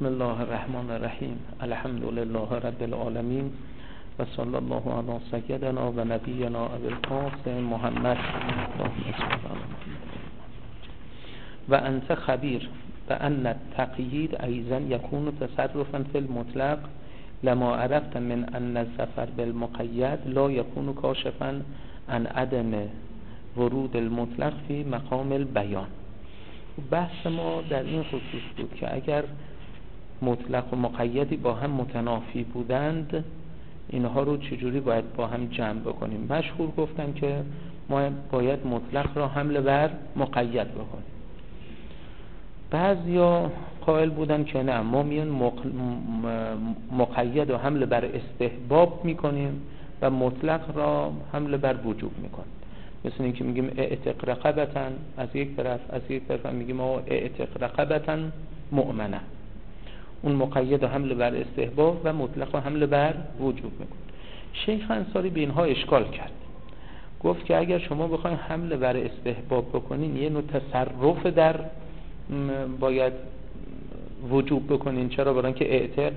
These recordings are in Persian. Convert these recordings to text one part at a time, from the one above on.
بسم الله الرحمن الرحیم. الحمد لله رب العالمین و صلی الله علی سیدنا و نبینا ابی القاسم محمد و انت خبیر و ان التقیید ایضا یکون تصرفا فی المطلق لما عرفت من ان الظفر بالمقید لا یکون کاشفا عن عدم ورود المطلق فی مقام البیان. بحث ما در این خصوص بود که اگر مطلق و مقیدی با هم متنافی بودند اینها رو چجوری باید با هم جمع بکنیم. مشهور گفتن که ما باید مطلق را حمل بر مقید بکنیم. بعضیا قائل بودن که نه، ما میان مقید و حمل بر استحباب میکنیم و مطلق را حمل بر وجوب میکنیم. مثل این که میگیم اعتق رقبتا از یک طرف، از یک طرف هم میگیم اعتق رقبتا مؤمنه. اون مقید و حمل بر استحباب و مطلق و حمل بر وجوب میکنه. شیخ انصاری به اینها اشکال کرد، گفت که اگر شما بخواید حمل بر استحباب بکنین یه نوع تصرف در باید وجوب بکنین. چرا؟ برای اینکه اعتق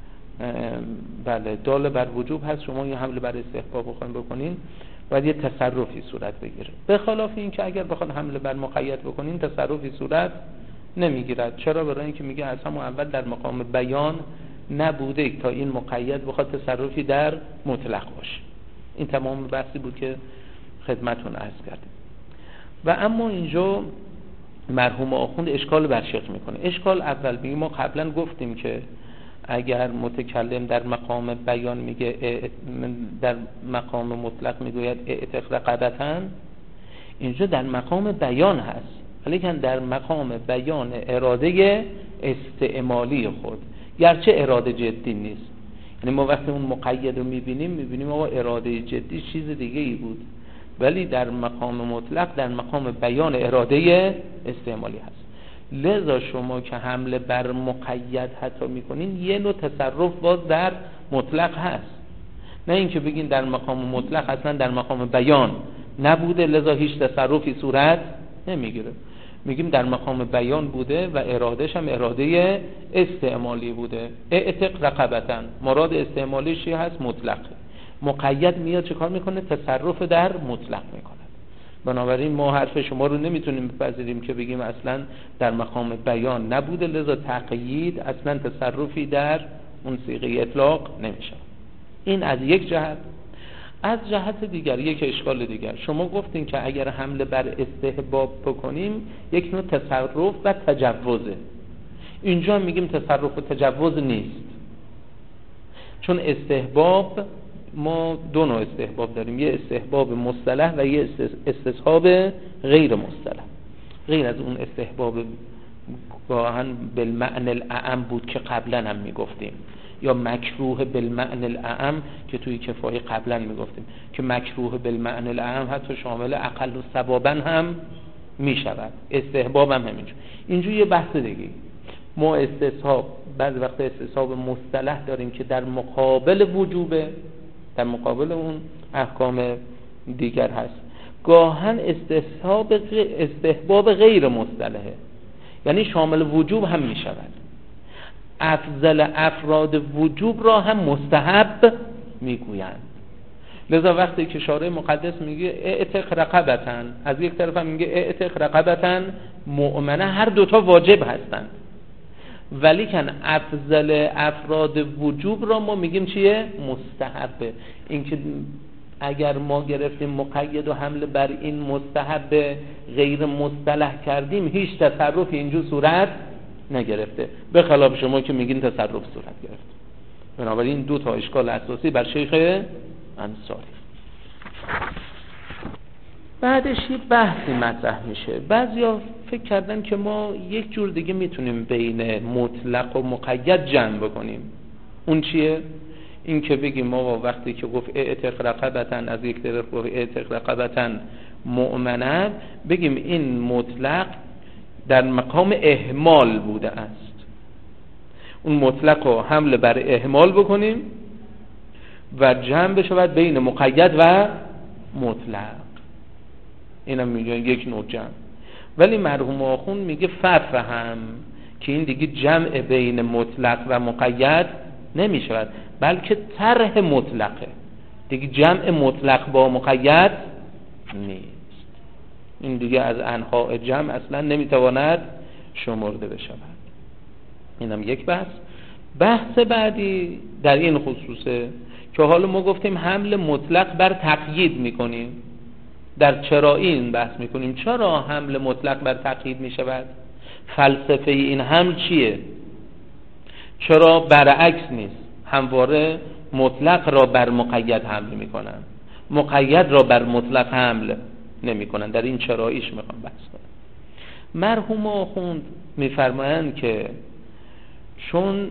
بله دال بر وجوب هست، شما یه حمل بر استحباب بکنین باید یه تصرفی صورت بگیره. به خلاف این که اگر بخواید حمل بر مقید بکنین تصرفی صورت نمیگیرد. چرا؟ برای اینکه میگه از همون اول در مقام بیان نبوده تا این مقید بخواد تصرفی در مطلق باشه. این تمام بحثی بود که خدمتون عرض کردیم. و اما اینجا مرحوم آخوند اشکال بر شیخ میکنه. اشکال اول میگه ما قبلا گفتیم که اگر متکلم در مقام بیان میگه در مقام مطلق میگوید اعتق رقبتا، اینجا در مقام بیان هست، ولیکن در مقام بیان اراده استعمالی خود، گرچه اراده جدی نیست. یعنی ما وقتی اون مقید رو میبینیم آقا اراده جدی چیز دیگه ای بود، ولی در مقام مطلق در مقام بیان اراده استعمالی هست. لذا شما که حمله بر مقید حتی میکنین یه نوع تصرف باز در مطلق هست، نه اینکه بگین در مقام مطلق اصلا در مقام بیان نبوده لذا هیچ تصرفی صورت نمیگیره. میگیم در مقام بیان بوده و ارادهش هم اراده استعمالی بوده. اعتق رقبتا مراد استعمالیشی هست مطلق. مقید میاد چه کار میکنه؟ تصرف در مطلق میکنه. بنابراین ما حرف شما رو نمیتونیم بپذیریم که بگیم اصلا در مقام بیان نبوده لذا تقیید اصلا تصرفی در اون صیغه اطلاق نمیشه. این از یک جهت. از جهت دیگر یک اشکال دیگر، شما گفتین که اگر حمله بر استحباب بکنیم یک نوع تصرف و تجوزه. اینجا میگیم تصرف و تجوز نیست، چون استحباب ما دو نوع استحباب داریم، یه استحباب مصطلح و یه استصحاب غیر مصطلح. غیر از اون استحباب گاهن بالمعنی الاعم بود که قبلا هم میگفتیم، یا مکروه بالمعنی الاعم که توی کفایه قبلا میگفتیم که مکروه بالمعنی الاعم حتی شامل اقل و ثوابا هم میشود. استحباب هم همینجور. اینجور یه بحث دیگه. ما استصحاب بعضی وقت استصحاب مصطلح داریم که در مقابل وجوبه، در مقابل اون احکام دیگر هست. گاهن استحباب غیر مصطلحه، یعنی شامل وجوب هم می شود. افضل افراد وجوب را هم مستحب می گویند. لذا وقتی که شارع مقدس میگه اعتق رقبتا، از یک طرف هم میگه اعتق رقبتا مؤمنه، هر دوتا واجب هستند، ولیکن افضل افراد وجوب را ما میگیم چیه؟ مستحبه. این که اگر ما گرفتیم مقید و حمل بر این مستحب غیر مصطلح کردیم هیچ تصرفی اینجور صورت نگرفته، به خلاف شما که میگین تصرف صورت گرفت. بنابراین دو تا اشکال اساسی بر شیخ انصاری. بعدش یه بحثی مطرح میشه. بعضیا فکر کردن که ما یک جور دیگه میتونیم بین مطلق و مقید جمع بکنیم. اون چیه؟ این که بگیم ما وقتی که گفت اعتق رقبتا، از یک طرف گفت اعتق رقبتا مؤمنه، بگیم این مطلق در مقام اهمال بوده است. اون مطلق رو حمل بر اهمال بکنیم و جمع بشود بین مقید و مطلق. اینم میگه یک نوع جمع. ولی مرحوم آخوند میگه فرفهم، که این دیگه جمع بین مطلق و مقید نمی شود، بلکه طرح مطلقه، دیگه جمع مطلق با مقید نیست. این دیگه از انواع جمع اصلا نمیتواند شمرده بشود. اینم یک بحث بعدی در این خصوصه که حالا ما گفتیم حمل مطلق بر تقیید میکنیم. در چرایی این بحث میکنیم، چرا حمل مطلق بر تقیید میشود؟ فلسفه این حمل چیه؟ چرا برعکس نیست؟ همواره مطلق را بر مقید حمل میکنن، مقید را بر مطلق حمل نمیکنن. در این چراییش میخوام بحث کنم. مرحوم آخوند میفرمایند که چون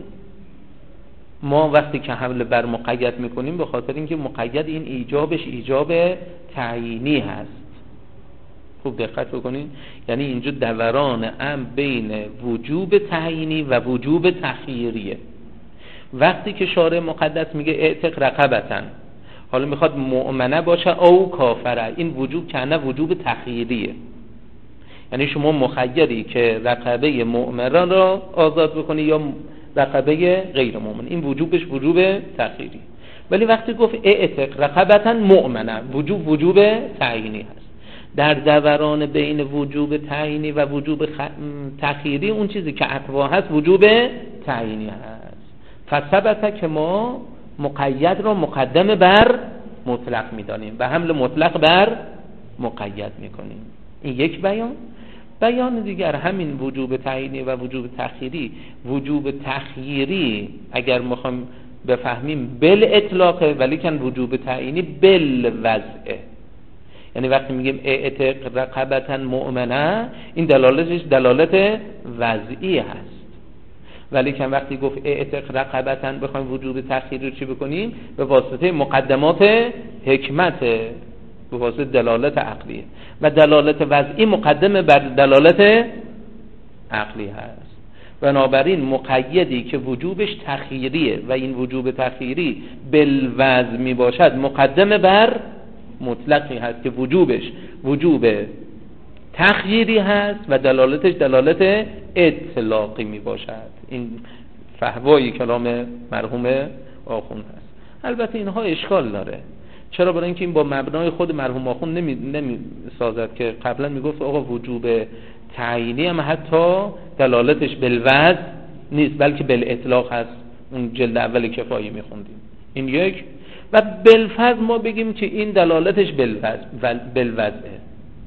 ما وقتی که حمل بر مقید میکنیم به خاطر اینکه مقید این ایجابش ایجاب تعیینی هست. خوب دقت بکنین، یعنی اینجا دوران بین وجوب تعیینی و وجوب تخییریه. وقتی که شارع مقدس میگه اعتق رقبتن، حالا میخواد مؤمنه باشه او کافره، این وجوب کنه وجوب تخییریه. یعنی شما مخیری که رقبه مؤمنه را آزاد بکنی یا رقبه غیر مؤمن، این وجوبش وجوب تخییری. ولی وقتی گفت اعتق رقبتن مؤمنه، وجوب تعیینی هست. در دوران بین وجوب تعیینی و وجوب تخییری اون چیزی که اقوا هست وجوب تعیینی هست. فثبت که ما مقید را مقدم بر مطلق میدانیم و حمل مطلق بر مقید میکنیم. این یک بیان دیگر همین وجوب تعیینی و وجوب تخییری. وجوب تخییری اگر میخوام بفهمیم بل اطلاقه، ولی کن وجوب تعیینی بل وضعه. یعنی وقتی میگیم اعتق رقبتن مؤمنه، این دلالتش دلالت وضعی هست. ولی که وقتی گفت اعتق رقبتن بخوایم وجوب تخییر رو چی بکنیم؟ به واسطه مقدمات حکمت، به واسطه دلالت عقلیه و دلالت وضعی مقدم بر دلالت عقلی هست. بنابراین مقیدی که وجوبش تخییریه و این وجوب تخییری بالوضع می باشد مقدم بر مطلقی هست که وجوبش وجوب تخییری هست و دلالتش دلالت اطلاقی می باشد. این فحوای کلام مرحوم آخوند هست. البته اینها اشکال داره. چرا؟ برای اینکه این با مبنای خود مرحوم آخوند نمی سازد که قبلا میگفت آقا وجوب تعیینی هم حتی دلالتش بالوضع نیست بلکه بالاطلاق هست. اون جلد اول کفایی میخوندیم. این یک. و بالفضل ما بگیم که این دلالتش بالوضعه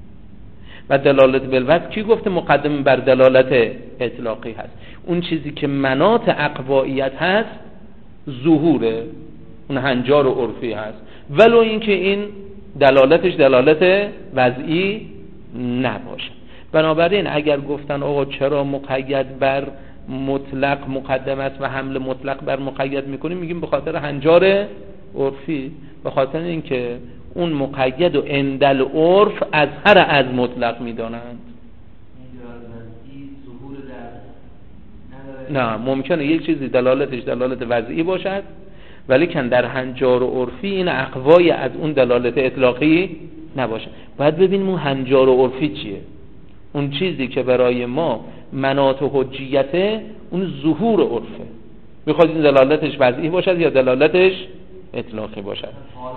و دلالت بالوضع کی گفته مقدم بر دلالت اطلاقی هست؟ اون چیزی که مناط اقواییت هست ظهوره، اون هنجار و عرفی هست، ولو اینکه این دلالتش دلالت وضعی نباشه. بنابراین اگر گفتن آقا چرا مقید بر مطلق مقدم است و حمل مطلق بر مقید میکنیم، میگیم به خاطر هنجار عرفی، به خاطر اینکه اون مقید و اندل عرف اظهر از مطلق میدانند. نه، ممکنه یک چیزی دلالتش دلالت وضعی باشد ولی کن در هنجار و عرفی این اقوای از اون دلالت اطلاقی نباشه. باید ببینیم اون هنجار و عرفی چیه. اون چیزی که برای ما مناط و حجیته اون ظهور عرفه. میخواد این دلالتش وضعی باشد یا دلالتش اطلاقی باشد.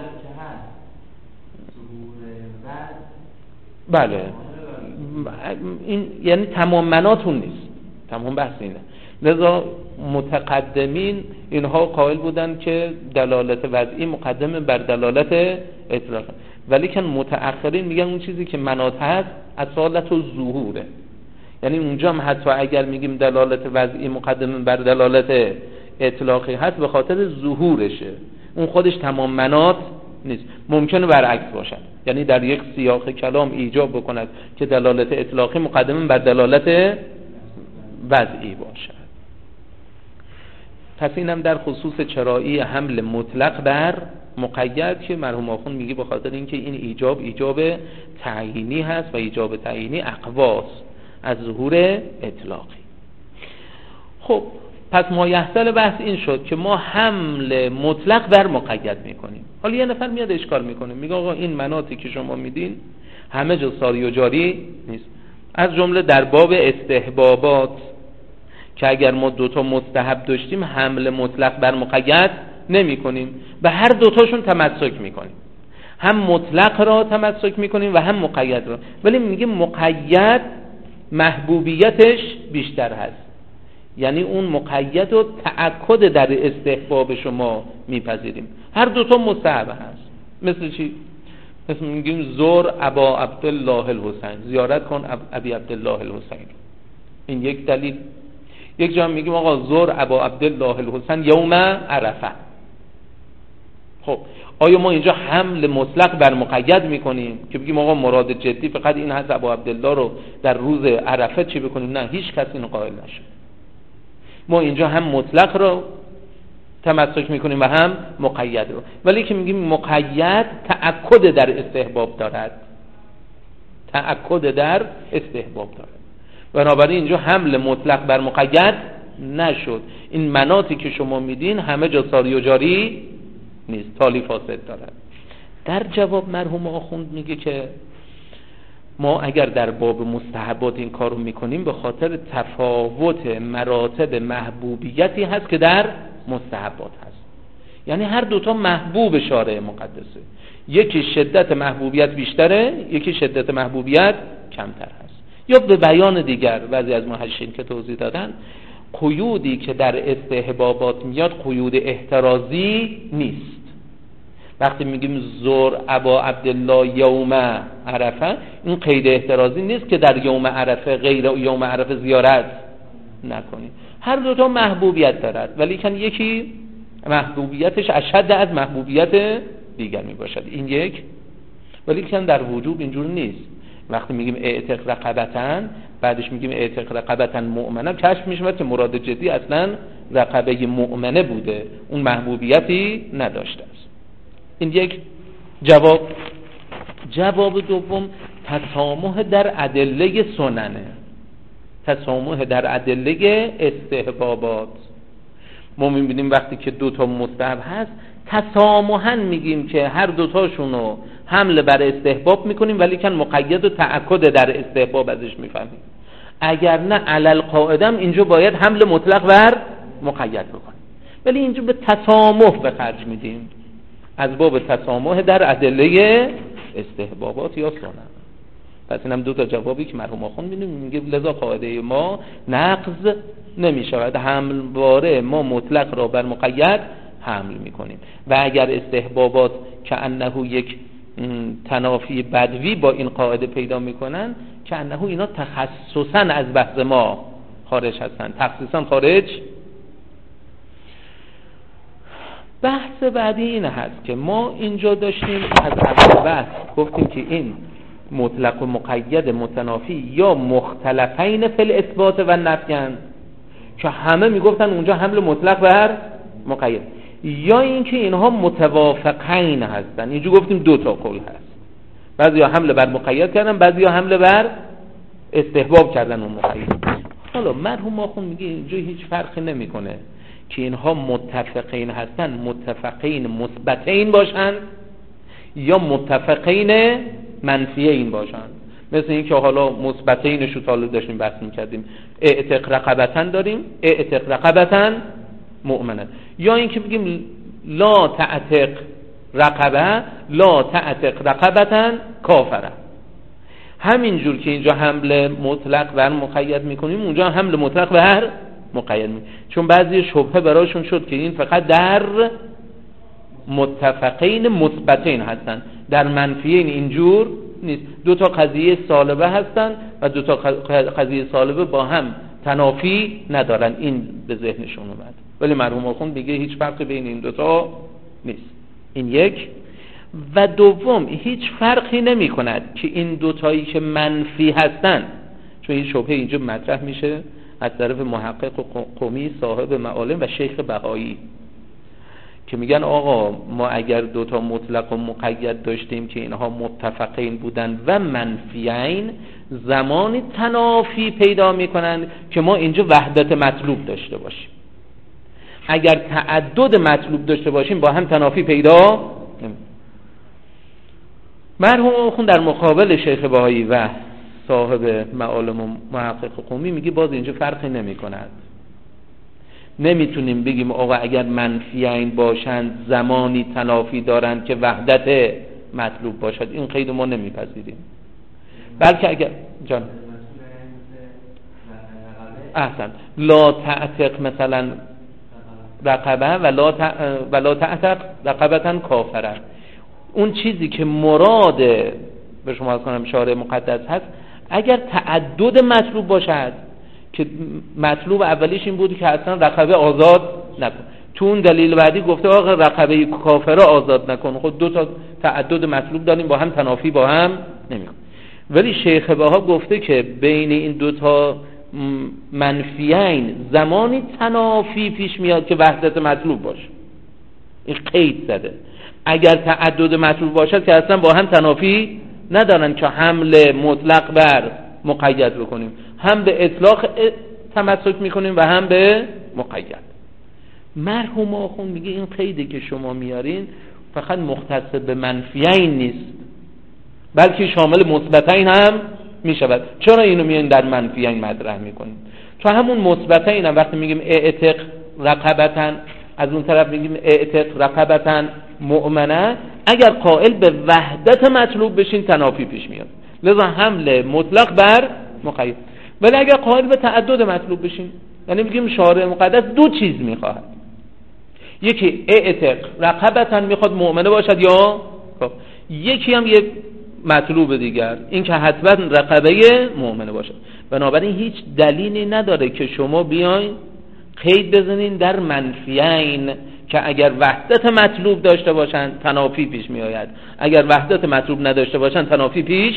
بله، این یعنی تمام مناطون نیست، تمام بحث اینه. لذا متقدمین اینها قائل بودن که دلالت وضعی مقدم بر دلالت اطلاق، ولی که متأخرین میگن اون چیزی که مناط هست اصالت و ظهوره. یعنی اونجا هم حتی اگر میگیم دلالت وضعی مقدم بر دلالت اطلاقی هست به خاطر ظهورشه، اون خودش تمام مناط نیست. ممکنه برعکس باشد، یعنی در یک سیاق کلام ایجاب بکند که دلالت اطلاقی مقدم بر دلالت وضعی باشد. پس اینم در خصوص چرایی حمل مطلق بر مقید که مرحوم آخوند میگه به خاطر اینکه این ایجاب تعیینی هست و ایجاب تعیینی اقواست از ظهور اطلاقی. خب پس ما یحصل بحث این شد که ما حمل مطلق بر مقید میکنیم. حالا یه نفر میاد اشکال میکنه، میگه آقا این مناطی که شما میدین همه جا ساری و جاری نیست. از جمله در باب استحبابات که اگر ما دوتا مستحب داشتیم حمل مطلق بر مقید نمی کنیم، به هر دوتاشون تمسک می کنیم، هم مطلق را تمسک می کنیم و هم مقید را. ولی میگه مقید محبوبیتش بیشتر هست، یعنی اون مقید و تأکد در استحباب شما میپذیریم. هر دوتا مستحب هست. مثل چی؟ مثل میگیم زور ابا عبدالله الحسین، زیارت کن ابی عبدالله الحسین. این یک دلیل. یک جا میگیم آقا زور ابا عبدالله الحسین یوم عرفه. خب آیا ما اینجا حمل مطلق بر مقید میکنیم که بگیم آقا مراد جدی فقط این هست ابا عبدالله رو در روز عرفه چی بکنیم؟ نه، هیچ کس اینو قائل نشه. ما اینجا هم مطلق رو تمسک میکنیم و هم مقید رو. ولی که میگیم مقید تأکد در استحباب دارد، تأکد در استحباب دارد، بنابراین اینجا حمل مطلق بر مقید نشد. این مناطی که شما میدین همه جا ساری و جاری نیست، تالی فاسد دارد. در جواب مرحوم آخوند میگه که ما اگر در باب مستحبات این کارو میکنیم به خاطر تفاوت مراتب محبوبیتی هست که در مستحبات هست. یعنی هر دوتا محبوب شارع مقدسه، یکی شدت محبوبیت بیشتره، یکی شدت محبوبیت کمتر هست. یا به بیان دیگر بعضی از محشین که توضیح دادن، قیودی که در استحبابات میاد قیود احترازی نیست. وقتی میگیم زور ابا عبدالله یوم عرفه، این قید احترازی نیست که در یوم عرفه غیر یوم عرفه زیارت نکنید. هر دوتا محبوبیت دارد، ولی کن یکی محبوبیتش اشد از محبوبیت دیگر میباشد. این یک. ولی کن در وجوب اینجور نیست. وقتی میگیم اعتق رقبتن، بعدش میگیم اعتق رقبتن مؤمنه، کشف میشه که مراد جدی اصلا رقبه مؤمنه بوده، اون محبوبیتی نداشته است. این یک جواب. جواب دوم تسامح در ادله سننه، تسامح در ادله استحبابات. ما میبینیم وقتی که دوتا مستحب هست تسامحاً میگیم که هر دوتاشونو حمل بر استحباب میکنیم، ولی کن مقید و تأکد در استحباب ازش میفهمیم. اگر نه علل قاعدم اینجا باید حمل مطلق بر مقید بکنیم، ولی اینجا به تسامح به خرج میدیم، از باب تسامح در ادله استحبابات یا سنن. پس اینم دو تا جوابی که مرحوم آخوند میگه لذا قاعده ما نقض نمیشود، حمل باره ما مطلق را بر مقید حمل میکنیم. و اگر استحبابات که انه یک تنافی بدوی با این قاعده پیدا میکنن، که انه اینا تخصصا از بحث ما خارج هستن، تخصیصا خارج. بحث بعدی این هست که ما اینجا داشتیم از اول بحث گفتیم که این مطلق و مقید متنافی یا مختلفین فی الاثبات و نفیان، که همه میگفتن اونجا حمل مطلق بر مقید، یا اینکه اینها متوافقین هستن. اینجا گفتیم دو تا قول هست، بعضیا حمل بر مقید کردن، بعضیا حمل بر استحباب کردن اون مقید. حالا مرحوم آخوند میگه اینجا هیچ فرقی نمیکنه که اینها متفقین هستن، متفقین مثبتین باشن یا متفقین منفیین باشن. مثل این که حالا مثبتینش رو طالب داشتیم بحث میکردیم، اعتق رقبتن داریم، اعتق رقبتن مؤمنه، یا این که بگیم لا تعتق رقبه لا تعتق رقبتن کافره. همینجور که اینجا حمل مطلق بر مقید میکنیم، اونجا حمل مطلق بر مقید میکنیم، چون بعضی شبهه براشون شد که این فقط در متفقین مثبتین هستن، در منفیین اینجور نیست. دو تا قضیه سالبه هستن و دو تا قضیه سالبه با هم تنافی ندارن. این به ذهنشون اومد، ولی مرحوم آخوند میگه هیچ فرقی بین این دو تا نیست. این یک. و دوم هیچ فرقی نمی کند که این دوتایی که منفی هستن، چون این شبهه اینجا مطرح میشه از طرف محقق قمی صاحب معالم و شیخ بهایی، که میگن آقا ما اگر دوتا مطلق و مقید داشتیم که اینها متفقین بودن و منفیین، زمانی تنافی پیدا میکنن که ما اینجا وحدت مطلوب داشته باشیم. اگر تعدد مطلوب داشته باشیم با هم تنافی پیدا نمیکنن. مرحوم آخوند در مقابل شیخ بهایی و صاحب معالم و محقق قمی میگه باز اینجا فرقی نمی کند. نمیتونیم بگیم آقا اگر منفیین باشند زمانی تنافی دارند که وحدت مطلوب باشد. این قید ما نمیپذیریم. بلکه اگر جان احسن لا تعتق مثلا رقبه ولا تعتق رقبتن کافره، اون چیزی که مراد به شما از کنم شارع مقدس هست اگر تعدد مطلوب باشد که مطلوب اولیش این بود که اصلا رقبه آزاد نکن، تو اون دلیل بعدی گفته آقا رقبه کافره آزاد نکن. خود دو تا تعدد مطلوب داریم با هم تنافی با هم نمیکن. ولی شیخ بها گفته که بین این دو تا منفیین زمانی تنافی پیش میاد که وحدت مطلوب باشه. این قید زده اگر تعدد مطلوب باشد که اصلا با هم تنافی ندارن که حمل مطلق بر مقید بکنیم، هم به اطلاق تمسک میکنیم و هم به مقید. مرحوم آخون میگه این قیدی که شما میارین فقط مختص به منفیین نیست بلکه شامل مثبتین هم میشود. چرا اینو میان در منفیین مطرح میکنیم؟ تو همون مثبتین هم وقتی میگیم اعتق رقبتن، از اون طرف میگیم اعتق رقبتن مؤمنه، اگر قائل به وحدت مطلوب بشین تنافی پیش میاد، لذا حمل مطلق بر مقید. ولی اگر قائل به تعدد مطلوب بشین، یعنی میگیم شارع مقدس دو چیز میخواهد، یکی اعتق رقبتن میخواد مؤمنه باشد یا یکی هم یک مطلوب دیگر این که حتما رقبه مؤمنه باشد. بنابراین هیچ دلیلی نداره که شما بیاین قید بزنین در منفیین که اگر وحدت مطلوب داشته باشن تنافی پیش می آید، اگر وحدت مطلوب نداشته باشن تنافی پیش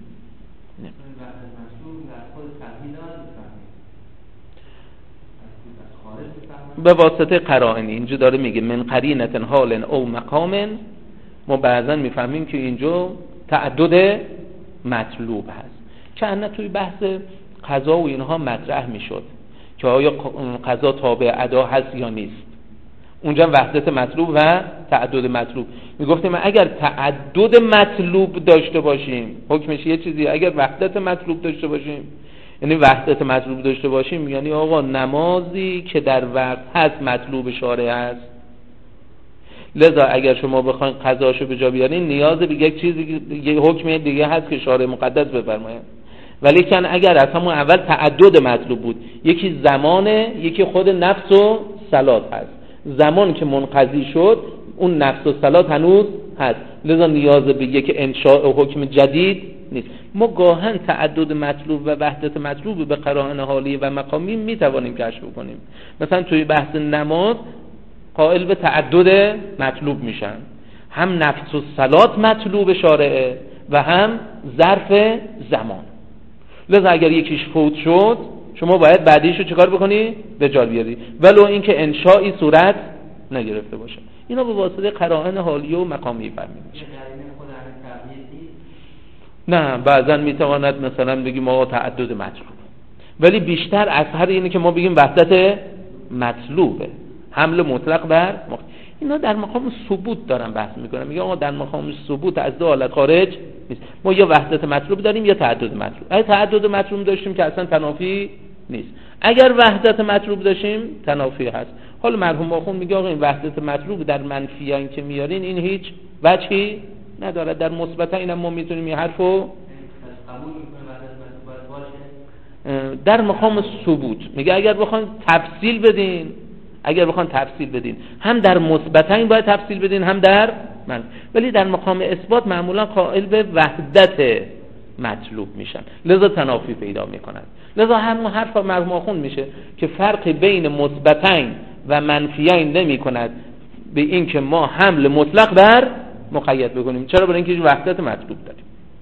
به واسطه قرائن. اینجا داره میگه من قرینت حال او مقام، ما بعضا میفهمیم که اینجا تعدد مطلوب هست که انا توی بحث قضا و اینها مطرح میشد که آیا قضا تابع ادا هست یا نیست. اونجا وحدت مطلوب و تعدد مطلوب میگفتیم اگر تعدد مطلوب داشته باشیم حکمش یه چیزی، اگر وحدت مطلوب داشته باشیم یعنی وحدت مطلوب داشته باشیم یعنی آقا نمازی که در وقت هست مطلوب شارع هست، لذا اگر شما بخواید قضاشو به جا بیارین نیاز به یک چیزی، یک حکم دیگه هست که شارع مقدس بفرماید. ولی کن اگر از همون اول تعدد مطلوب بود، یکی زمانه یکی خود نفس و صلات هست، زمان که منقضی شد اون نفس و صلات هنوز هست، لذا نیاز به یک انشاء حکم جدید نیست. ما گاهن تعدد مطلوب و وحدت مطلوب به قرائن حالی و مقامی میتوانیم کشف کنیم. مثلا توی بحث نماز قائل به تعدد مطلوب میشن، هم نفس و صلات مطلوب شارعه و هم ظرف زمان. لذا اگر یکیش فوت شد شما باید بعدیشو چیکار بکنی؟ به جا بیاری، ولو اینکه انشائی صورت نگرفته باشه. اینا به واسطه قرائن حالیه و مقامی فهمید میشه. نه بعضا میتواند مثلا بگیم آقا تعدد مطلوب، ولی بیشتر اثر اینه که ما بگیم وحدت مطلوبه، حمل مطلق بر اینا در مقام ثبوت دارن بحث میکنن. میگه آقا در مقام ثبوت از دو حالت خارج نیست، ما یا وحدت مطلوب داریم یا تعدد مطلوب. اگه تعدد مطلوب داشتیم که اصلا تنافی نیست، اگر وحدت مطلوب داشتیم تنافی هست. حالا مرحوم آخوند میگه آقا این وحدت مطلوب در منفیان که میارین این هیچ وجهی نداره، در مثبتا اینم ما میتونیم این حرفو در مقام ثبوت میگه اگر بخواید تفصیل بدین، اگر بخواید تفصیل بدین هم در مثبتین باید تفصیل بدین هم در من، ولی در مقام اثبات معمولا قائل به وحدت مطلوب میشن، لذا تنافی پیدا میکنن. لذا همون حرف مرحوم آخوند میشه که فرق بین مثبتین و منفیین نمیکند به این که ما حمل مطلق بر مقید بکنیم. چرا؟ برای اینکه وحدت مطلوب داریم.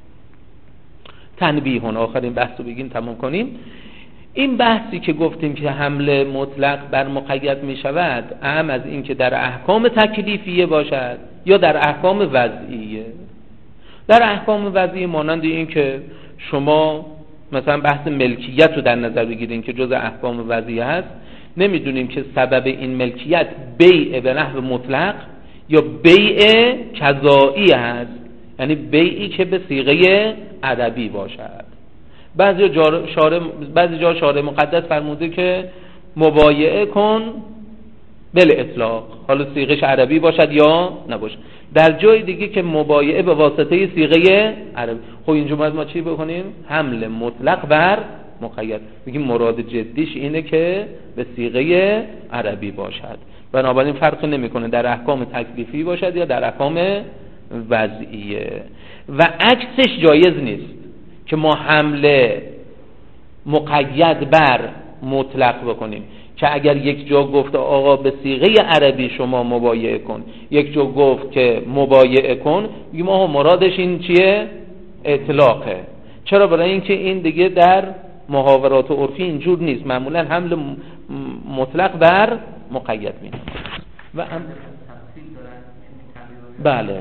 تنبیهون آخرین بحث رو بگیم تمام کنیم. این بحثی که گفتیم که حمل مطلق بر مقید می شود اهم از این که در احکام تکلیفیه باشد یا در احکام وضعیه. در احکام وضعیه مانند این که شما مثلا بحث ملکیت رو در نظر بگیرین که جز احکام وضعیه هست، نمیدونیم که سبب این ملکیت بیع به نحو مطلق یا بیع کذایی هست، یعنی بیعی که به صیغه ادبی باشد. بعضی جا شارع مقدس فرموده که مبایعه کن بل اطلاق، حالا صیغه‌اش عربی باشد یا نباشه. در جای دیگه که مبایعه به واسطه صیغه عربی، خب اینجا باید ما چی بکنیم؟ حمل مطلق بر مقید. میگیم مراد جدیش اینه که به صیغه عربی باشد. بنابراین فرق نمیکنه در احکام تکلیفی باشد یا در احکام وضعیه. و عکسش جایز نیست که ما حمل مقید بر مطلق بکنیم، که اگر یک جا گفت آقا به صیغه عربی شما مبایعه کن، یک جا گفت که مبایعه کن، میگیم آقا مرادش این چیه؟ اطلاقه. چرا؟ برای اینکه این دیگه در محاورات عرفی اینجور نیست، معمولا حمل مطلق بر مقید می‌کنه. و بله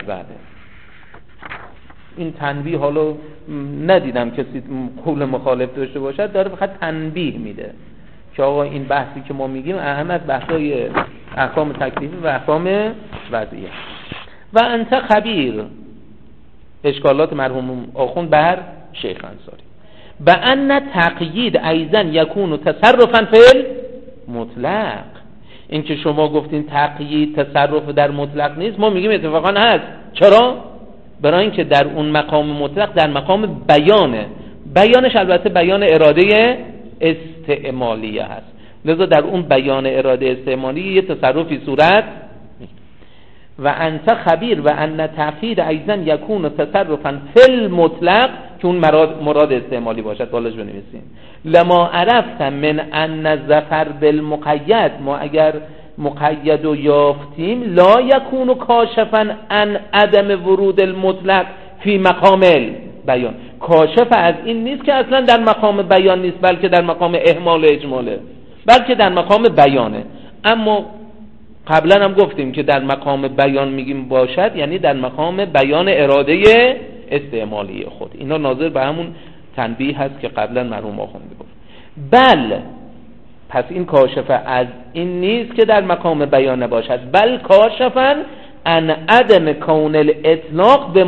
این تنبیه حالا ندیدم کسی قول مخالف داشته باشد، داره فقط تنبیه میده که آقا این بحثی که ما میگیم اهم از بحثای احکام تکلیفی و احکام وضعیه. و انت خبیر، اشکالات مرحوم آخوند بر شیخ انصاری. و ان تقیید ایضا یکون تصرفا فی مطلق، این که شما گفتین تقیید تصرف در مطلق نیست، ما میگیم اتفاقا هست. چرا؟ برای اینکه در اون مقام مطلق در مقام بیانه، بیانش البته بیان اراده استعمالیه هست، لذا در اون بیان اراده استعمالیه یه تصرفی صورت. و انت خبیر و ان تقیید ایضا یکون تصرفا فی المطلق، که اون مراد استعمالی باشد، بالاش بنویسیم. لما عرفت من ان ظفر بالمقید، ما اگر مقید و یافتیم، لا یکون کاشفا عن عدم ورود المطلق فی مقام بیان، کاشف از این نیست که اصلا در مقام بیان نیست، بلکه در مقام اهمال و اجماله، بلکه در مقام بیانه. اما قبلا هم گفتیم که در مقام بیان میگیم باشد، یعنی در مقام بیان اراده استعمالی خود. اینا ناظر به همون تنبیه هست که قبلا مرحوم آخوند گفت. بل پس این کاشفه از این نیست که در مقام بیان باشد، بل کاشفن ان عدم کون الاطلاق به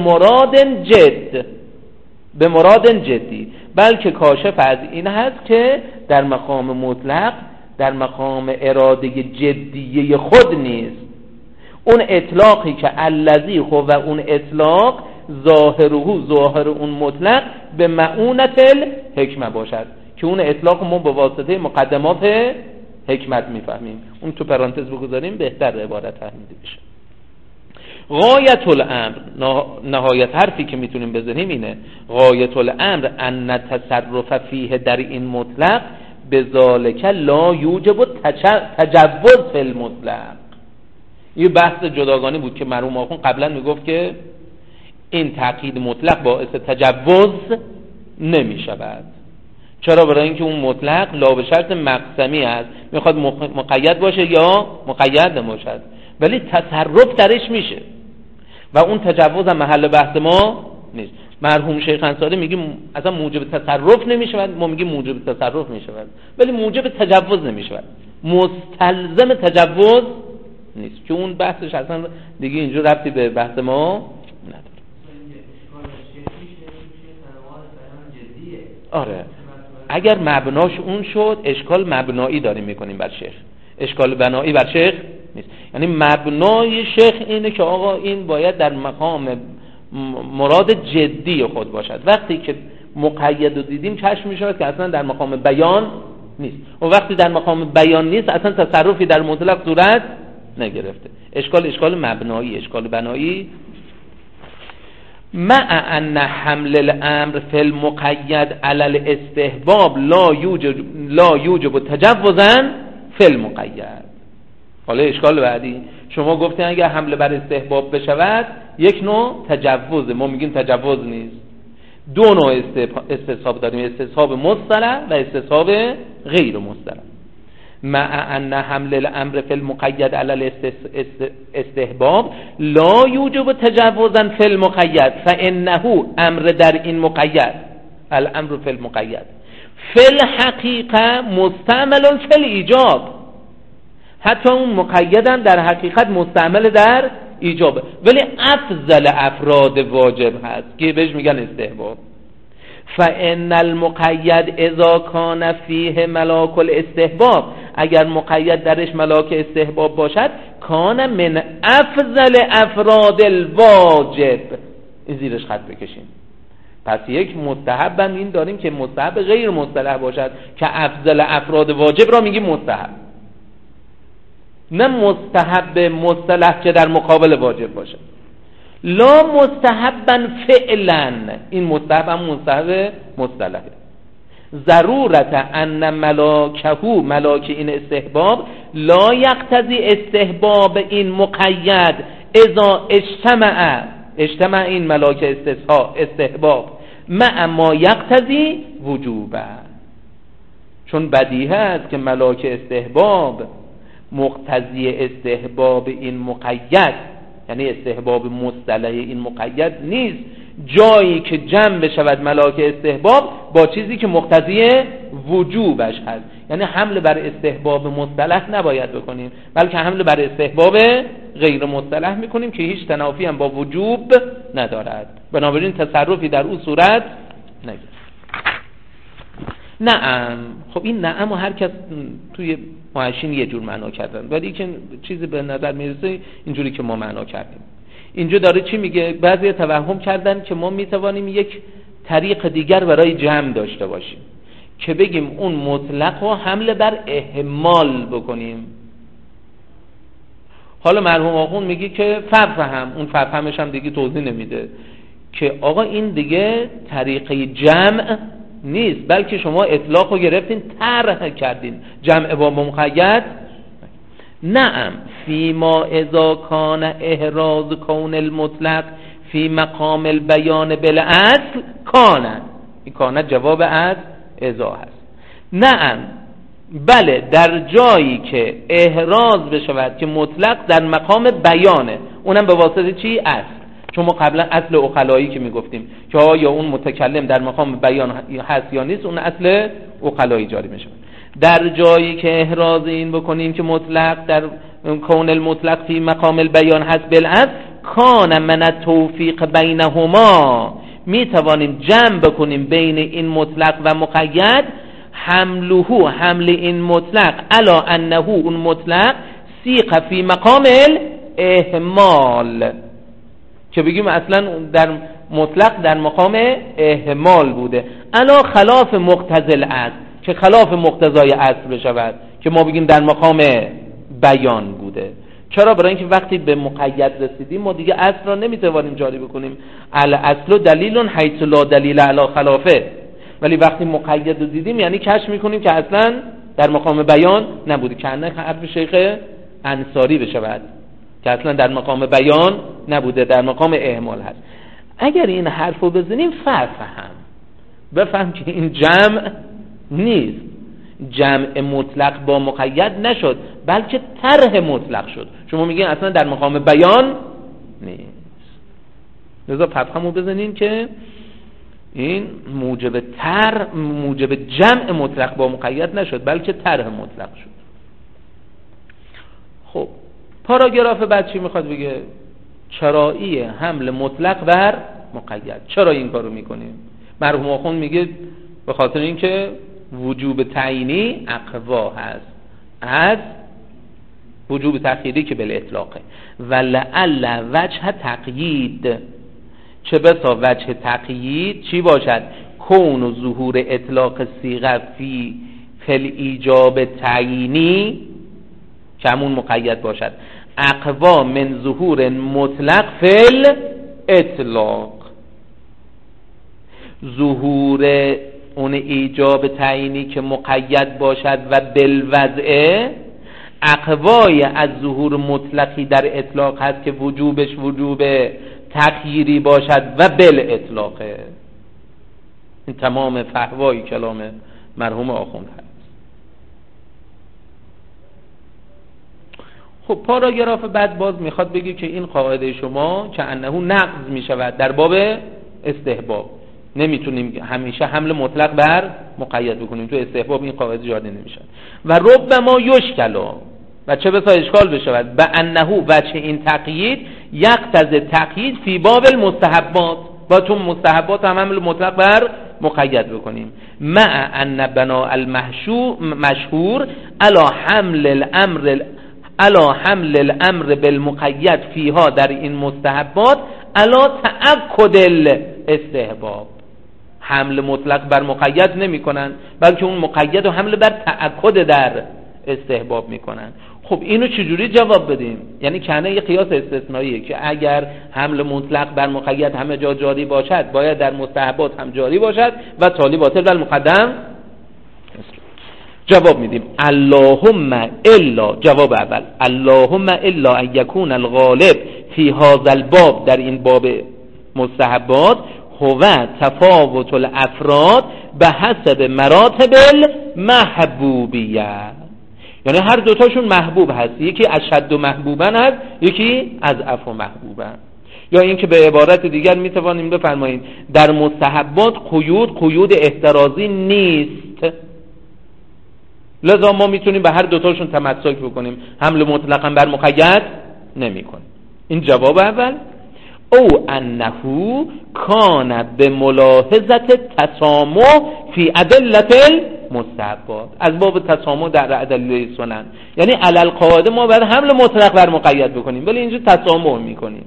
مراد جدی، بلکه کاشف از این هست که در مقام مطلق در مقام اراده جدیه خود نیست. اون اطلاقی که الذی هو و اون اطلاق ظاهر اون مطلق به معونت الحکمه باشد، که اون اطلاق ما به واسطه مقدمات حکمت میفهمیم. اون تو پرانتز بگذاریم بهتر عبارت فهمیده بشه. غایت الامر، نهایت حرفی که میتونیم بزنیم اینه، غایت الامر ان تصرف فیه در این مطلق بذالک لا یوجب تجوز فی المطلق. یه بحث جداگانه بود که مرحوم آخوند قبلا میگفت که این تأکید مطلق باعث تجوز نمیشود. چرا؟ برای اینکه اون مطلق لا به شرط مقسمی است، میخواد مقید باشه یا مقید نباشد، ولی تصرف درش میشه و اون تجوز هم محل بحث ما نیست. مرحوم شیخ انصاری میگه اصلا موجب تصرف نمیشود، ما میگیم موجب تصرف میشود ولی موجب تجوز نمیشود، مستلزم تجوز نیست، که اون بحثش اصلا دیگه اینجا ربطی به بحث ما نداره. آره اگر مبناش اون شد، اشکال مبنایی داریم میکنیم بر شیخ، اشکال بنایی بر شیخ نیست. یعنی مبنای شیخ اینه که آقا این باید در مقام مراد جدی خود باشد. وقتی که مقید رو دیدیم کشف میشود که اصلا در مقام بیان نیست، و وقتی در مقام بیان نیست اصلا تصرفی در مطلق صورت نگرفته. اشکال مبنایی، اشکال بنایی. مع ان حمل الامر فی المقید علی الاستحباب لا یوجب تجوزا فی المقید. حالا اشکال بعدی، شما گفتین اگر حمله بر استحباب بشود یک نوع تجوزه، ما میگیم تجوز نیست. دو نوع استصحاب داریم، استصحاب مصطلح و استصحاب غیر مصطلح. مع ان حمل الامر فی المقید علی الاستحباب لا یوجب تجوزا فی المقید فانه امر در این مقید، الامر فی المقید فی الحقیقه مستعمل فی الایجاب. حتی اون مقیدم در حقیقت مستعمل در ایجابه، ولی افضل افراد واجب هست که بهش میگن استحباب. فان المقید اذا کان فیه ملاک الاستحباب، اگر مقید درش ملاک استحباب باشد کان من افضل افراد الواجب. این زیرش خط بکشیم. پس یک مستحب هم این داریم که مستحب غیر مصطلح باشد که افضل افراد واجب را میگیم مستحب، نه مستحب مصطلح که در مقابل واجب باشد. لا مستحبا فعلا، این مستحب هم مستحب مصطلحه. ضرورت ان ملاکهو، ملاک این استحباب، لا یقتضی استحباب این مقید اذا اجتمع این ملاک استحباب مع ما یقتضی وجوبه. چون بدیهه است که ملاک استحباب مقتضی استحباب این مقید، یعنی استحباب مصطلح این مقید نیست، جایی که جمع بشود ملاک استحباب با چیزی که مقتضی وجوبش هست. یعنی حمل بر استحباب مصطلح نباید بکنیم، بلکه حمل بر استحباب غیر مصطلح میکنیم که هیچ تنافی هم با وجوب ندارد. بنابراین تصرفی در اون صورت نگیرد. نعم. خب این نعم و هر کس توی معاشین یه جور معنا کردن، ولی که چیزی به نظر میرسه اینجوری که ما معنا کردیم. اینجا داره چی میگه؟ بعضی توهم کردن که ما میتوانیم یک طریق دیگر برای جمع داشته باشیم که بگیم اون مطلق رو حمله بر اهمال بکنیم. حالا مرحوم آخوند میگه که فهم، اون فهمش هم دیگه توضیح نمیده که آقا این دیگه طریقه جمع نیست، بلکه شما اطلاق رو گرفتین طرح کردین جمع با مقید. نعم فیما اذا کان احراز کون المطلق فی مقام البیان بالاصل کان، این کان جواب از اذا هست. نعم بله، در جایی که احراز بشود که مطلق در مقام بیانه، اونم به واسطه چی؟ اصل. چون ما قبلا اصل عقلایی که میگفتیم که آیا اون متکلم در مقام بیان هست یا نیست، اون اصل عقلایی جاری میشه. در جایی که احراز این بکنیم که مطلق در کون المطلق فی مقام البیان هست بالاصل کان من التوفیق بینهما، می توانیم جمع بکنیم بین این مطلق و مقید. حمله، حمل این مطلق علا انه، اون مطلق سیق فی مقام الاهمال، که بگیم اصلا در مطلق در مقام اهمال بوده، علا خلاف مقتضی الاصل، که خلاف مقتضای اصل بشود که ما بگیم در مقام بیان بوده. چرا؟ برای اینکه وقتی به مقید رسیدیم ما دیگه اصل را نمیتوانیم جاری بکنیم. الاصل دلیل حیث لا دلیل علی خلافه، ولی وقتی مقید رو دیدیم یعنی کشف میکنیم که اصلا در مقام بیان نبوده، که حرف شیخ انصاری بشود که اصلا در مقام بیان نبوده، در مقام اهمال هست. اگر این حرف رو بزنیم بفهم که این جمع نیست، جمع مطلق با مقید نشد، بلکه طرح مطلق شد. شما میگین اصلا در مقام بیان نیست، لذا فهمو بزنین که این موجب جمع مطلق با مقید نشد، بلکه طرح مطلق شد. خب پاراگراف بعد چی میخواد بگه؟ چرایی حمل مطلق بر مقید. چرا این کارو میکنیم؟ مرحوم آخوند میگه به خاطر اینکه وجوب تعیینی اقوا هست از وجوب تأخیری که بالاطلاقه. ولعل وجه تقیید، چه بسا وجه تقیید چی باشد؟ کون و ظهور اطلاق صیغه فی فل ایجاب تعیینی، که همون مقید باشد، اقوا من ظهور مطلق فل اطلاق. ظهور اون ایجاب تعیینی که مقید باشد و بالوضع اقوای از ظهور مطلقی در اطلاق هست که وجوبش وجوب تغییری باشد و بالاطلاقه. این تمام فحوای کلام مرحوم آخوند هست. خب پاراگراف بعد باز میخواد بگه که این قاعده شما که انه نقض میشود در باب استحباب، نمیتونیم همیشه حمل مطلق بر مقید بکنیم، تو استحباب این قاعده جاری نمیشه. و ربما یشکلا، و چه بسا اشکال بشود، به انه وجه این تقیید یقتضی تقیید فی باب المستحبات، با چون مستحبات هم حمل مطلق بر مقید بکنیم، مع ان بنا المشهور علی حمل الامر بالمقید فیها، در این مستحبات علی تأکد الاستحباب، حمل مطلق بر مقید نمی کنن بلکه اون مقید رو حمل بر تأکد در استحباب می کنن. خب اینو چجوری جواب بدیم؟ یعنی کنه یه قیاس استثنائیه که اگر حمل مطلق بر مقید همه جا جاری باشد باید در مستحبات هم جاری باشد و تالی باطل و المقدم. جواب میدیم اللهم الا، جواب اول اللهم الا ان یکون الغالب فی هذا الباب، در این باب مستحبات، هو تفاوت الافراد به حسب مراتب المحبوبیه، یعنی هر دوتاشون محبوب هست، یکی اشد محبوبن هست، یکی از عفو محبوبن. یا اینکه به عبارت دیگر میتوانیم بفرماییم در مستحبات قیود احترازی نیست، لذا ما میتونیم به هر دوتاشون تمسک بکنیم، حمل مطلقا بر مقید نمی کنیم. این جواب اول. او انه کان به ملاحظت تسامح فی ادلت المستحبات، از باب تسامح در ادله سنن، یعنی علل قاعده ما باید حمل مطلق بر مقید بکنیم ولی اینجا تسامح میکنیم.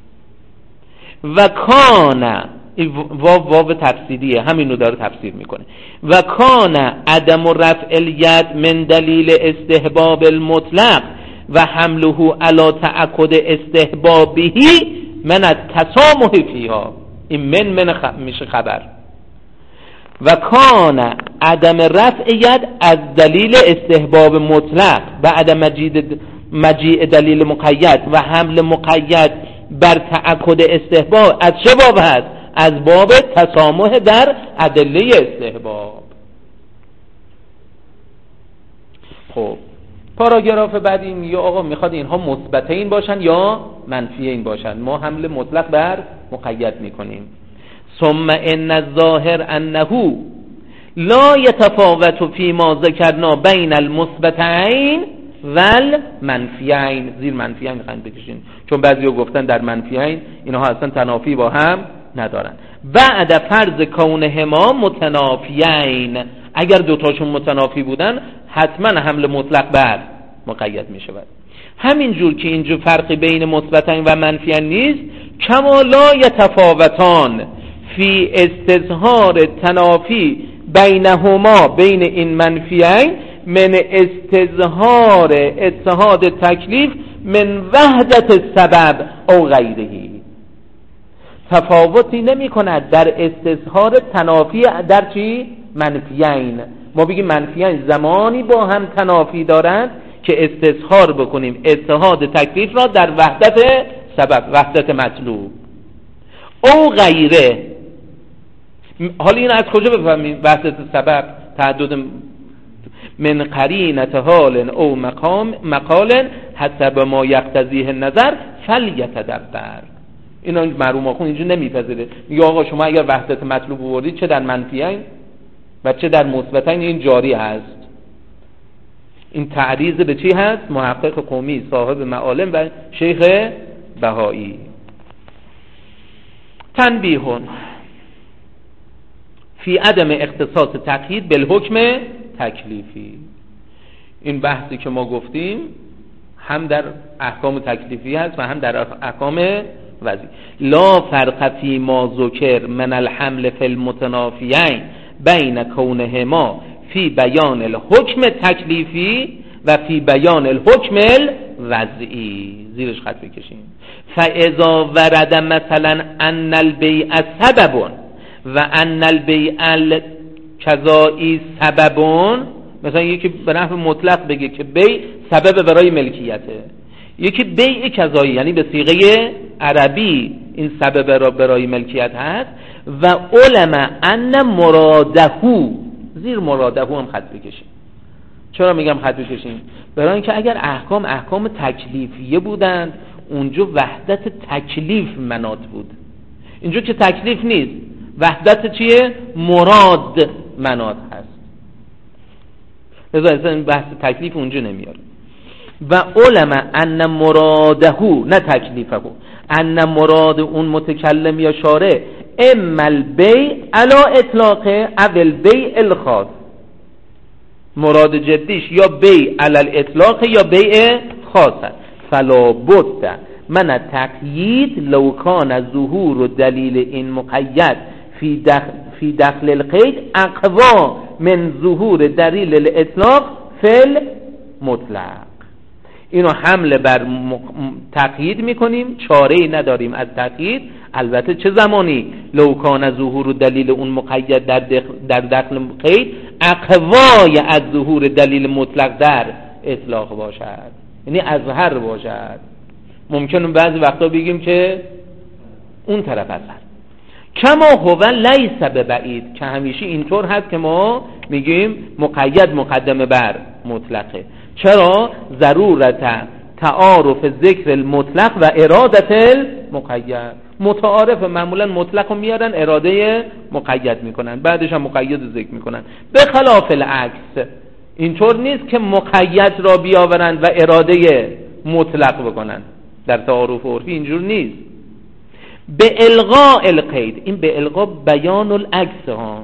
و کان واو تفسیریه، همینو داره تفسیر میکنه. و کان عدم رفع الید من دلیل استحباب المطلق و حمله علی تأکد استحبابه من التسامح فیها، این من میشه خبر. و کان عدم رفع ید از دلیل استحباب مطلق و عدم مجیء دلیل مقید و حمل مقید بر تأکد استحباب از چه باب هست؟ از باب تسامح در ادله استحباب. خب پاراگراف بعدی میگه آقا میخواد اینها مثبتین باشن یا منفیین باشن، ما حمل مطلق بر مقید میکنیم. ثم ان الظاهر انه لا يتفاوت فيما ذكرنا بين المثبتين والمنفیین. زیر منفیین میخواین بکشین چون بعضیا گفتن در منفیین اینها اصلا تنافی با هم ندارن. بعد فرض کونهما متنافیین، اگر دوتاشون متنافی بودن حتما حمل مطلق بر مقید می شود. همین جور که اینجا فرقی بین مثبتین و منفیین نیست، کما لا یتفاوتان فی استظهار تنافی بینهما، بین این منفیین، من استظهار اتحاد تکلیف من وحدت سبب او غیره. تفاوتی نمی کند در استظهار تنافی در چی؟ منفیین. ما بگیم منفیین زمانی با هم تنافی دارند که استظهار بکنیم اتحاد تکلیف را در وحدت سبب، وحدت مطلوب او غیره. حالا این از کجا بفهمیم وحدت سبب؟ تعدد من قرینت حال او مقال حسب ما یقتضیه النظر فلیتدبر. اینا مرحوم آخون اینجا نمیپذیره، میگه آقا شما اگر وحدت مطلوب آوردید چه در منفیین و چه در مثبتین این جاری هست. این تعریض به چی هست؟ محقق قومی صاحب معالم و شیخ بهایی. تنبیهون فی عدم اختصاص تقیید بالحکم تکلیفی. این بحثی که ما گفتیم هم در احکام تکلیفی هست و هم در احکام وضعی. لا فرق فی ما ذکر من الحمل فی المتنافیین بین کونهما فی بیان الحکم تکلیفی و فی بیان الحکم الوضعی. زیرش خط بکشیم. فاذا ورد مثلا ان البیع سبب و ان البیع الکذایی سبب، مثلا یکی به نحو مطلق بگه که بیع سبب برای ملکیته، یکی بیع کذایی یعنی به صیغه عربی این سبب را برای ملکیت هست. و علم ان مرادهو، زیر مرادهو هم خط بکشیم. چرا میگم خط بکشیم؟ برای اینکه اگر احکام تکلیفیه بودند اونجا وحدت تکلیف منات بود، اینجا که تکلیف نیست، وحدت چیه؟ مراد منات هست. لذا اصلا بحث تکلیف اونجا نمیاره. و علم ان مرادهو، نه تکلیفهو، ان مراد اون متکلم یا شارع اما البیع علی اطلاقه او البیع الخاص، مراد جدیش یا بیع علی الاطلاق یا بیع خاص است. فلا بد من تقیید لو کان ظهور دلیل این مقید فی دخل القید اقوا من ظهور دلیل الاطلاق فی المطلق. اینو حمله بر تقیید میکنیم، چاره‌ای نداریم از تقیید. البته چه زمانی؟ لو کان ظهور دلیل اون مقید در دخل قید اقوای از ظهور دلیل مطلق در اطلاق باشد، یعنی اظهر باشد. ممکنه بعضی وقتا بگیم که اون طرف اظهر، کما هو لیس ببعید، که همیشه اینطور هست که ما میگیم مقید مقدمه بر مطلقه. چرا؟ ضرورت تعارف ذکر المطلق و ارادت المقید. متعارف معمولا مطلق رو میارن، اراده مقید میکنن، بعدش هم مقید ذکر میکنن. به خلاف العکس، اینطور نیست که مقید را بیاورن و اراده مطلق بکنن. در تعارف عرفی اینجور نیست. به الغاء القید، این به الغاء بیان العکس ها،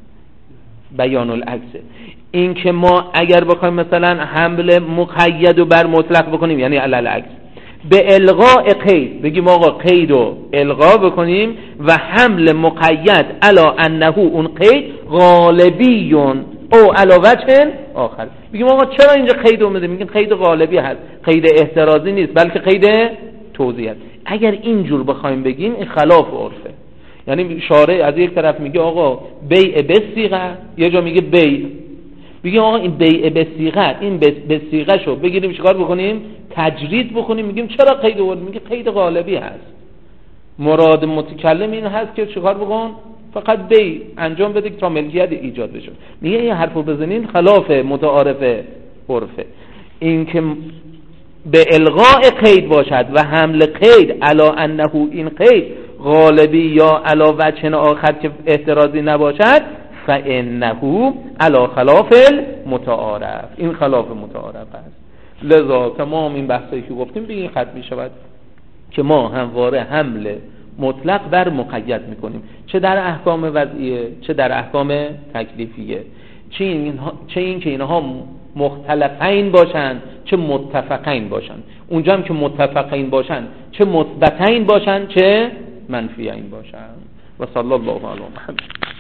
بیان العکس. این که ما اگر بخوایم مثلا حمل مقید رو بر مطلق بکنیم، یعنی علی العکس، به الغاء قید بگیم آقا قید رو الغا بکنیم و حمل مقید علی انه اون قید غالبیون او علی وجه آخر، بگیم آقا چرا اینجا قید اومده؟ میگیم قید غالبی هست، قید احترازی نیست بلکه قید توضیحی است. اگر اینجور بخوایم بگیم این خلاف عرفه. یعنی شارع از یک طرف میگه آقا بیع بصیغه، یه جا میگه بیع، بگیم آقا این بیع بصیغه، این بصیغه شو بگیریم چیکار بکنیم؟ تجرید بکنیم. میگیم چرا قید آورد؟ میگه قید غالبی هست، مراد متکلم این هست که چیکار بکن؟ فقط بیع انجام بده تا ملکیت ایجاد بشه. میگه این حرفو بزنین خلاف متعارف عرفه. این که به الغاء قید باشد و حمل قید علی انه این قید غالبی یا علی وجه آخر که احترازی نباشد، فانه علی خلاف المتعارف، این خلاف متعارف است. لذا تمام این بحثایی که گفتیم به این ختم می شود که ما همواره حمل مطلق بر مقید میکنیم، چه در احکام وضعیه چه در احکام تکلیفیه، چه این که اینها مختلفین باشن چه متفقین باشن. اونجا هم که متفقین باشن چه مثبتین باشن چه منفیین باشن. و صلی الله علی محمد.